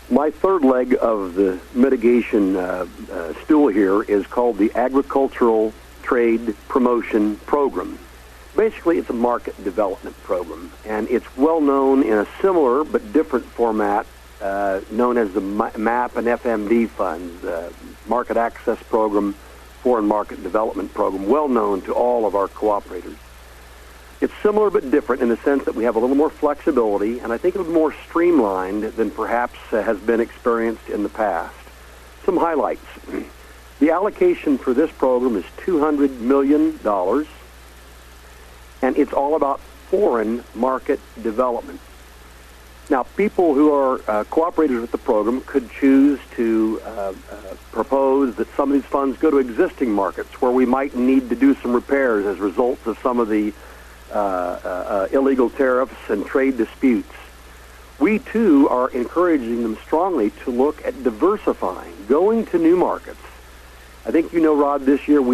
My third leg of the mitigation stool here is called the Agricultural Trade Promotion Program. Basically, it's a market development program, and it's well known in a similar but different format known as the MAP and FMD funds, Market Access Program, Foreign Market Development Program, well known to all of our cooperators. It's similar but different in the sense that we have a little more flexibility, and I think it'll be more streamlined than perhaps has been experienced in the past. Some highlights. The allocation for this program is $200 million, and it's all about foreign market development. Now, people who are cooperators with the program could choose to propose that some of these funds go to existing markets where we might need to do some repairs as results of some of the illegal tariffs and trade disputes. We, too, are encouraging them strongly to look at diversifying, going to new markets. I think you know, Rod, this year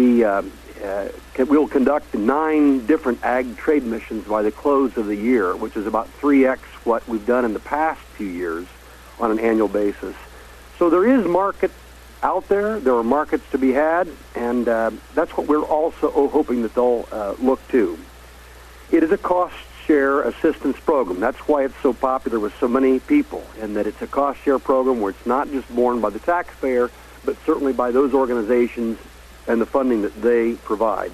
we'll conduct 9 different ag trade missions by the close of the year, which is about 3x what we've done in the past few years on an annual basis. So there is market out there. There are markets to be had, and that's what we're also hoping that they'll look to. It is a cost-share assistance program. That's why it's so popular with so many people, in that it's a cost-share program where it's not just borne by the taxpayer, but certainly by those organizations and the funding that they provide.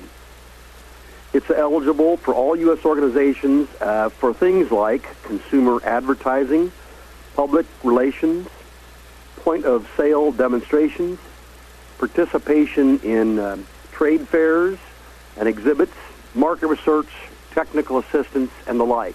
It's eligible for all U.S. organizations for things like consumer advertising, public relations, point-of-sale demonstrations, participation in trade fairs and exhibits, market research, technical assistance, and the like.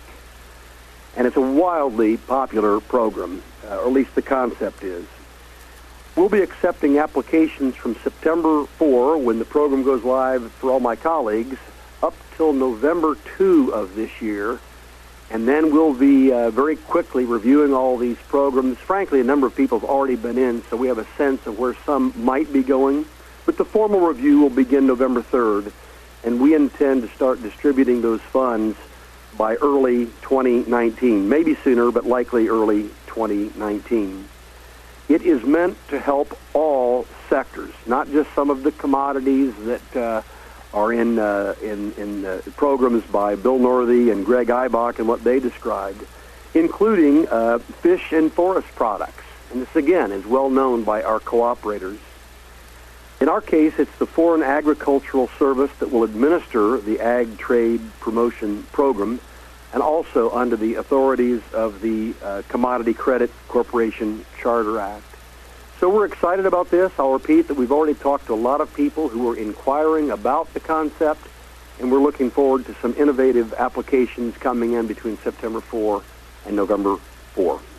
And it's a wildly popular program, or at least the concept is. We'll be accepting applications from September 4, when the program goes live for all my colleagues, up till November 2 of this year. And then we'll be very quickly reviewing all these programs. Frankly, a number of people have already been in, so we have a sense of where some might be going. But the formal review will begin November 3rd, and we intend to start distributing those funds by early 2019. Maybe sooner, but likely early 2019. It is meant to help all sectors, not just some of the commodities that are in programs by Bill Northey and Greg Eibach and what they described, including fish and forest products. And this, again, is well known by our cooperators. In our case, it's the Foreign Agricultural Service that will administer the Ag Trade Promotion Program, and also under the authorities of the Commodity Credit Corporation Charter Act. So we're excited about this. I'll repeat that we've already talked to a lot of people who are inquiring about the concept, and we're looking forward to some innovative applications coming in between September 4 and November 4.